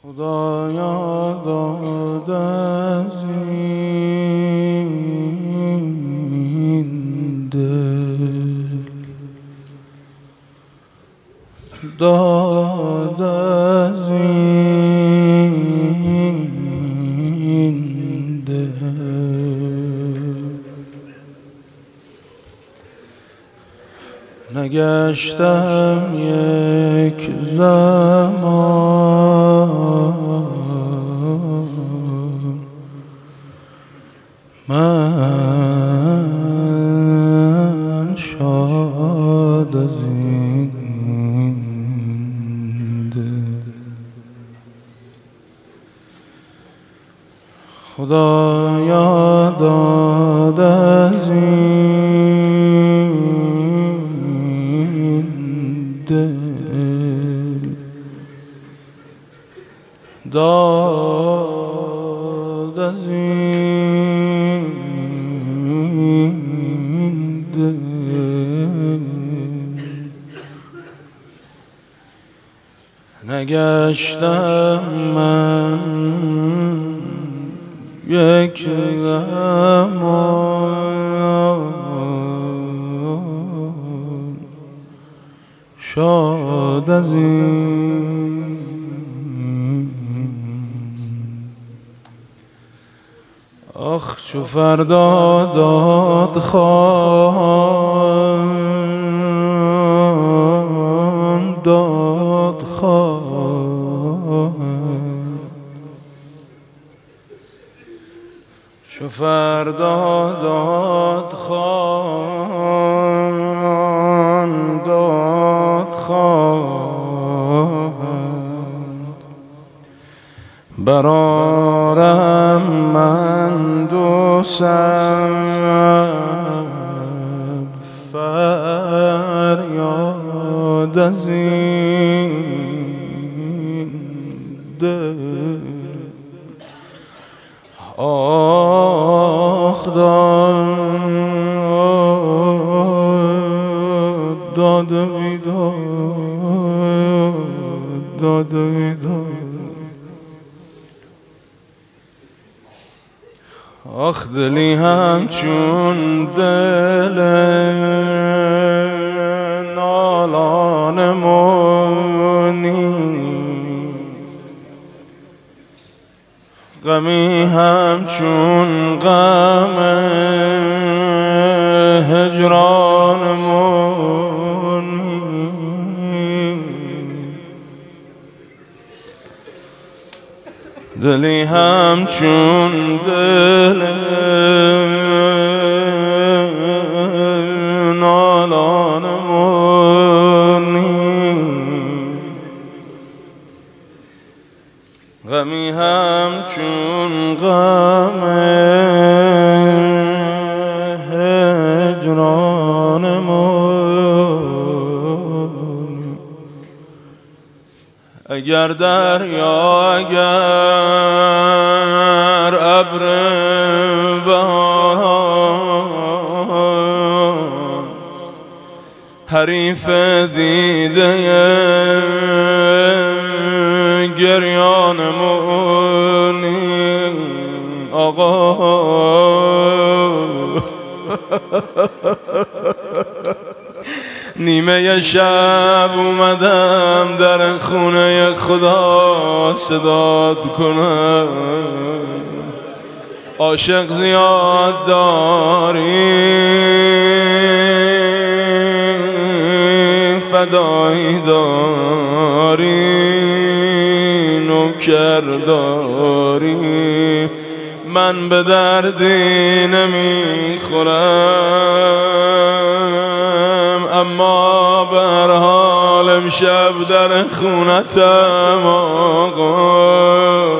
خدایا داد از این دل، داد از این دل. نگشتم یک زمان من شاد از این دل. خدایا داد از این دل، داد از این دل. نگشتم من یک زمان شاد از این. آخ چو فردا داد خواهند، داد خواهند، چو فردا داد خواهند، داد خواهند، برآرم من دو صد فریاد از این دل. آخ داد بیداد، داد بیداد. آخ دلی همچون دل نالان منی، غمی همچون غم هجران منی، دلی همچون دل نالان منی، غمی همچون غم هجران منی. اگر دریا، اگر ابر بهاران، حریف دیده گریان منی. آقا نیمه شب اومدم در خونه خدا صدات کنم، عاشق زیاد داری، فدایی داری، نوکر داری، من به دردی نمیخورم، اما به هر حال امشب در خونتم آقا.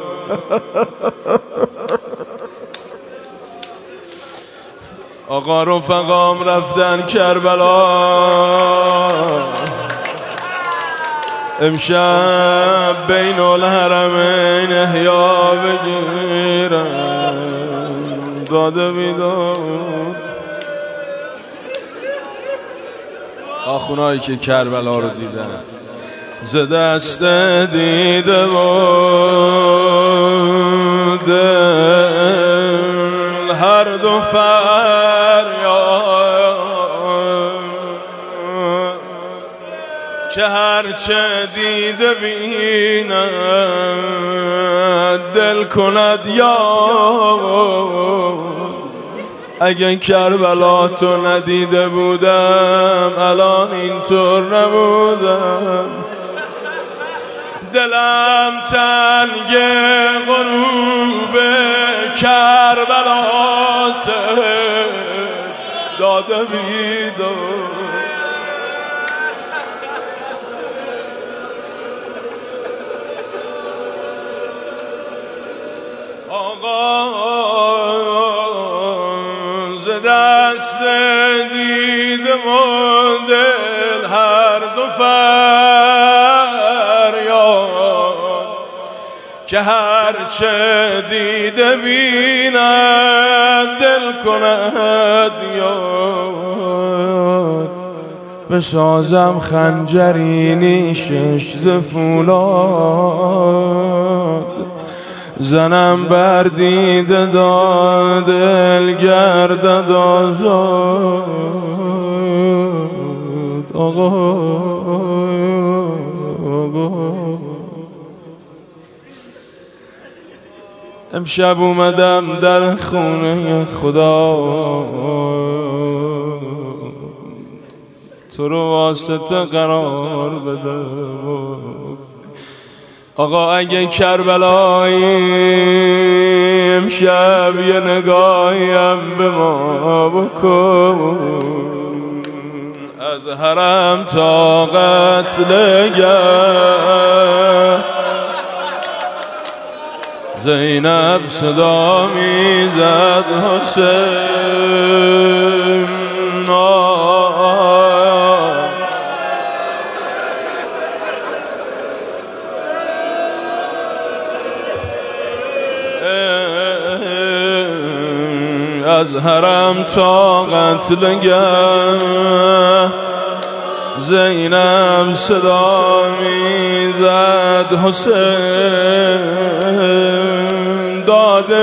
آقا رفقام رفتن کربلا، امشب بین الحرمین احیا بگیرم، داده بیداد. آخونایی که کربلا رو دیدن ز دست دیده و بیند دل کند یا اگه کربلا تو ندیده بودم الان اینطور نبودم. دلم تنگ غروب کربلات داده بیدار. آقا ز دست دیدم و دل هر دو فریاد که هرچه دیده بیند دل کند یاد. بسازم خنجری نیشش ز فولاد زنم بر دیده داد دل گردد آزاد. آقا امشب اومدم در خونه خدا تو رو واسطه قرار بده. آقا اگه کربلایی امشب یه نگاهیم به ما بکن. از حرم تا قتلگه زینب صدا میزد حسین. از حرم تا قتلگه زینب صدا میزد حسین. داده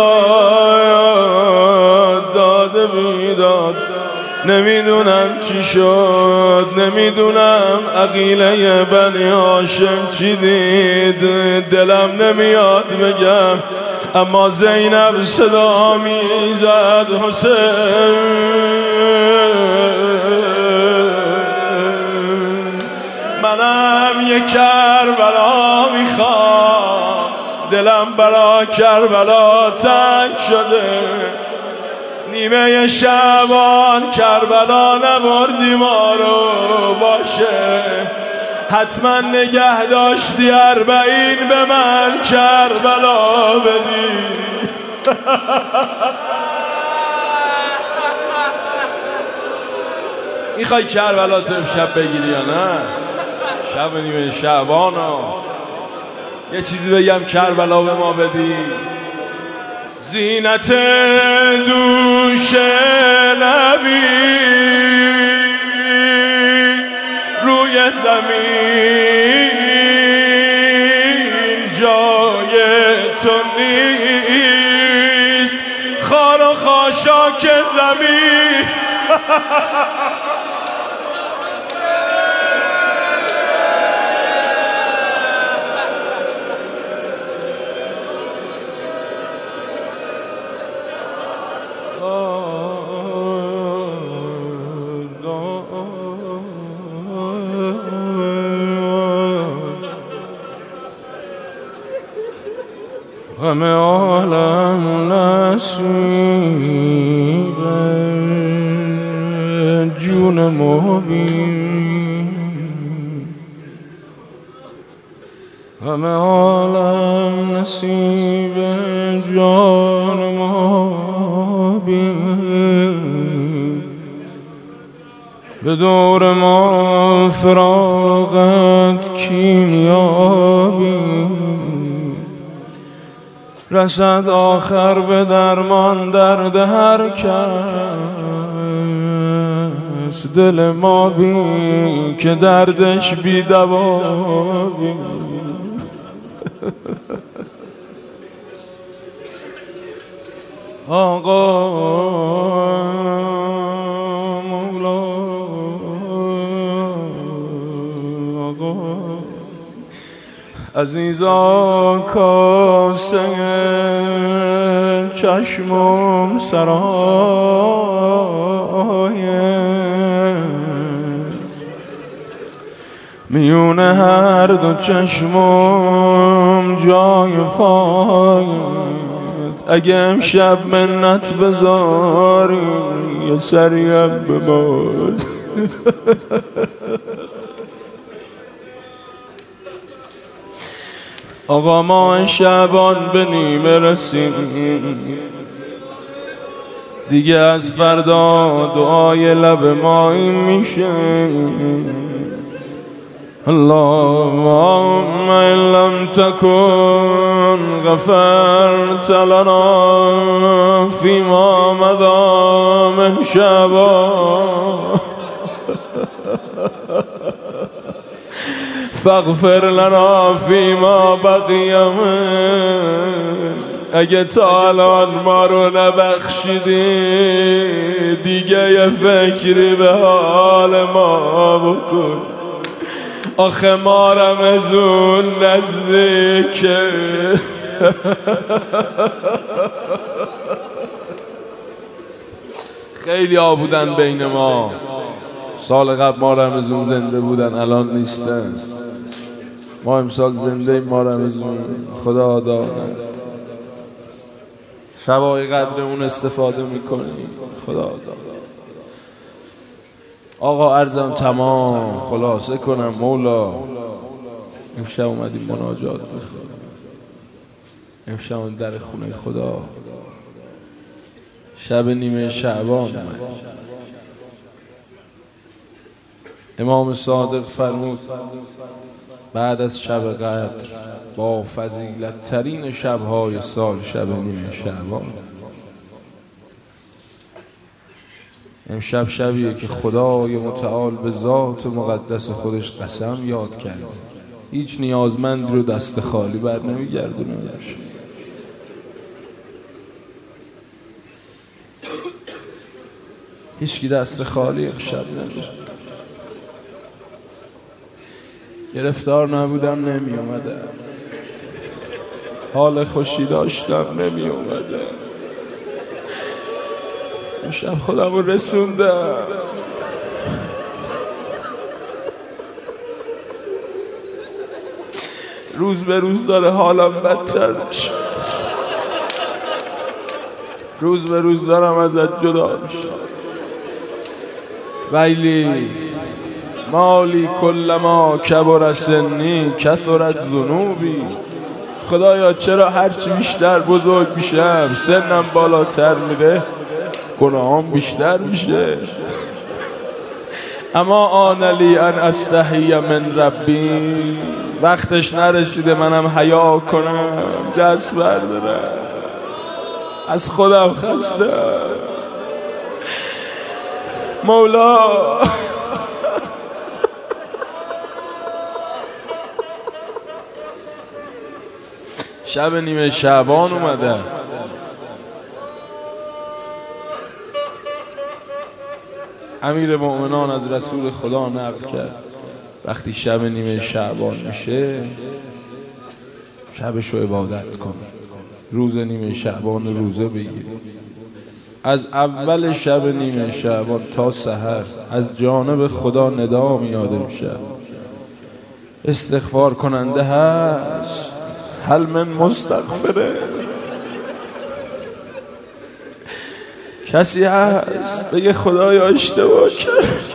بیداد داده بیداد نمیدونم چی شد نمیدونم عقیله بنی هاشم چی دید دلم نمیاد بگم اما زینب صدا میزد حسین. منم یک کربلا میخوام دلم برا کربلا تنگ شده. نیمه شعبان کربلا نبردی ما رو باشه حتما نگه داشتی 40 به من کربلا بدی. میخوای کربلا تو امشب بگیری یا نه؟ شب نیمه شعبانو یه چیزی بگم کربلا به ما بدی. زینت دوش نبی روی زمین جای تو نیست خار و خاشاک زمین. همه عالم نصیب جون مبین. همه عالم نصیب جان مبین. به دور ما فراغت کیمیابی رسد آخر به درمان درد هر کس. دل ما بی که دردش بی دوا بی. آقا مولا آقا عزیزا کاسه چشمم سرایت، میونه هر دو چشمم جای پایت. اگه امشب منت بذاری یه سریم بباز. آقا ما شعبان به نیمه رسیم، دیگه از فردا دعای لب ما این میشه. اللهم ان لم تكن غفرت لنا فيما مضى من شعبان فاغفر لنا فيما بقي من. اگه تا الان ما رو نبخشیدی دیگه یه فکری به حال ما بکن. آخه ما رمضون نزدیکه. خیلی ها بودن بین ما سال قبل ما رمضون زنده بودن، الان نیستن. ما امسال زنده ما رمضون خدا دادن، شبای قدرمون استفاده میکنیم خدا دادن. آقا عرضم تمام، خلاصه کنم مولا، امشب اومدیم مناجات بخونیم، امشب در خونه خدا، شب نیمه شعبان اومد. امام صادق فرمود بعد از شب قدر با فضیلت ترین شبهای سال شب نیمه شعبان. امشب شبیه که خدای متعال به ذات مقدس خودش قسم یاد کرده هیچ نیازمندی رو دست خالی بر نمیگردونه. هیچکی دست خالی امشب نمیشه. گرفتار نبودم نمی اومدم، حال خوشی داشتم نمی اومدم، امشب خودم رو رسوندم. روز به روز داره حالم بدتر میشه، روز به روز دارم ازت جدا میشم. ویلی مالی کلما کبر سنی کثرت ذنوبی. خدایا چرا هرچی بیشتر بزرگ میشم سنم بالاتر میره گناهام بیشتر میشه. اما آن لی ان استحی من ربی، وقتش نرسیده منم حیا کنم دست بردارم، از خودم خستم مولا. شب نیمه شعبان اومده. امیر مؤمنان از رسول خدا نقل کرد وقتی شب نیمه شعبان میشه شبش رو عبادت کن، روز نیمه شعبان روزه بگیر، از اول شب نیمه شعبان تا سحر از جانب خدا ندا میاد امشب استغفار کننده هست، هل من مستغفره؟ کسی هست بگه خدایا اشتباه کرد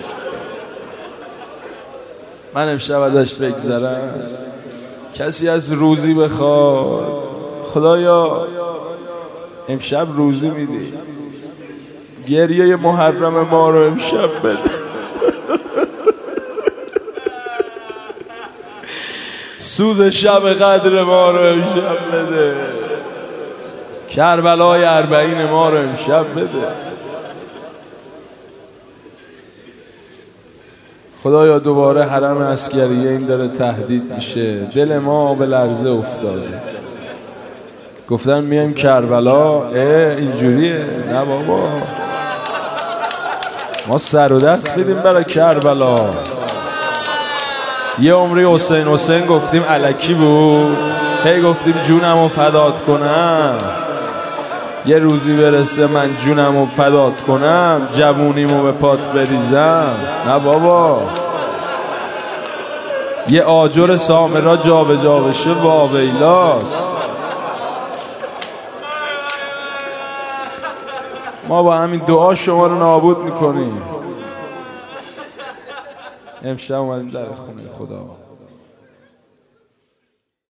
من امشب ازش بگذرم؟ کسی از روزی بخواد؟ خدایا امشب روزی میدی، گریه محرم ما رو امشب بده، سوز شب قدر ما رو امشب بده، کربلای 40 ما رو امشب بده. خدایا دوباره حرم عسکریه این داره تهدید میشه، دل ما به لرزه افتاده. گفتن میایم کربلا، اینجوریه؟ نه بابا، ما سر و دست بدیم برای کربلا. یه عمری حسین گفتیم الکی بود، هی گفتیم جونمو فدات کنم، یه روزی برسه من جونمو فدات کنم، جوونیمو به پات بریزم. نه بابا، یه آجر سامرا جا به جا بشه واویلاست. ما با همین دعا شما رو نابود میکنیم. امشب اومدیم در خونه خدا.